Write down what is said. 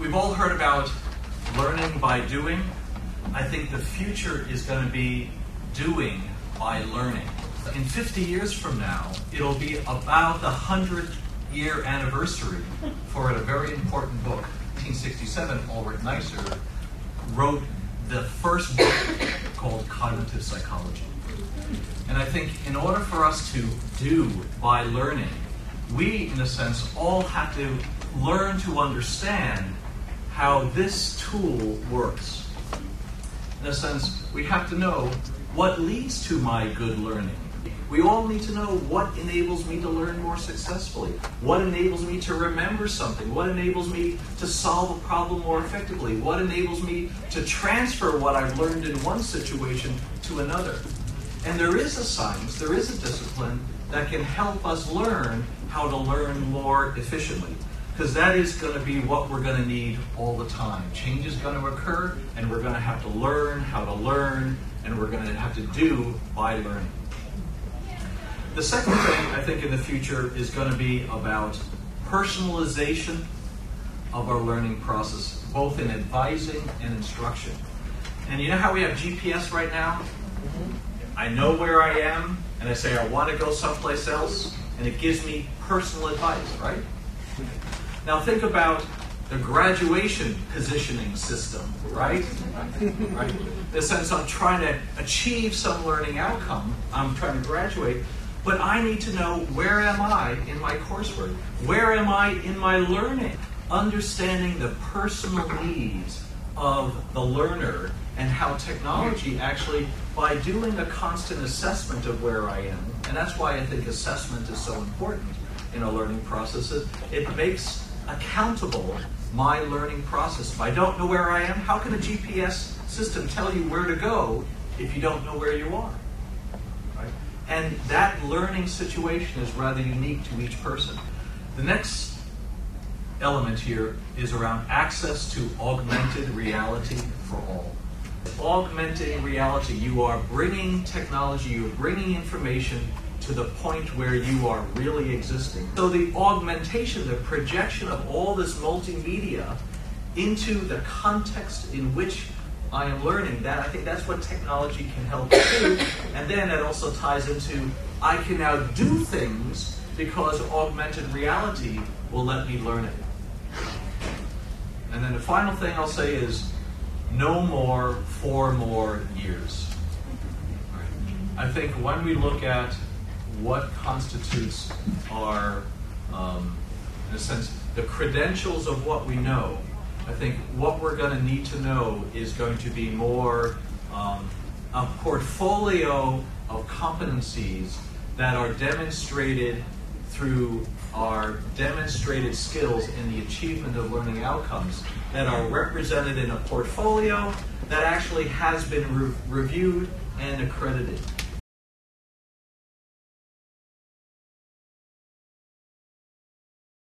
We've all heard about learning by doing. I think the future is going to be doing by learning. In 50 years from now, it'll be about the 100-year anniversary for a very important book. 1967, Ulrich Neisser wrote the first book called Cognitive Psychology. And I think in order for us to do by learning, we, in a sense, all have to learn to understand how this tool works. In a sense, we have to know what leads to my good learning. We all need to know what enables me to learn more successfully, what enables me to remember something, what enables me to solve a problem more effectively, what enables me to transfer what I've learned in one situation to another. And there is a science, there is a discipline that can help us learn how to learn more efficiently. Because that is going to be what we're going to need all the time. Change is going to occur, and we're going to have to learn how to learn, and we're going to have to do by learning. The second thing, I think, in the future is going to be about personalization of our learning process, both in advising and instruction. And you know how we have GPS right now? I know where I am, and I say I want to go someplace else, and it gives me personal advice, right? Now think about the graduation positioning system, right? Right? In the sense I'm trying to achieve some learning outcome, I'm trying to graduate, but I need to know where am I in my coursework? Where am I in my learning? Understanding the personal needs of the learner and how technology actually, by doing a constant assessment of where I am, and that's why I think assessment is so important in a learning process, it makes accountable my learning process. If I don't know where I am, how can a GPS system tell you where to go if you don't know where you are? Right? And that learning situation is rather unique to each person. The next element here is around access to augmented reality for all. Augmenting reality, you are bringing technology, you're bringing information to the point where you are really existing. So the augmentation, the projection of all this multimedia into the context in which I am learning, that I think that's what technology can help do. And then it also ties into, I can now do things because augmented reality will let me learn it. And then the final thing I'll say is, no more 4 more years. I think when we look at what constitutes our, in a sense, the credentials of what we know, I think what we're going to need to know is going to be more a portfolio of competencies that are demonstrated through our demonstrated skills in the achievement of learning outcomes that are represented in a portfolio that actually has been reviewed and accredited.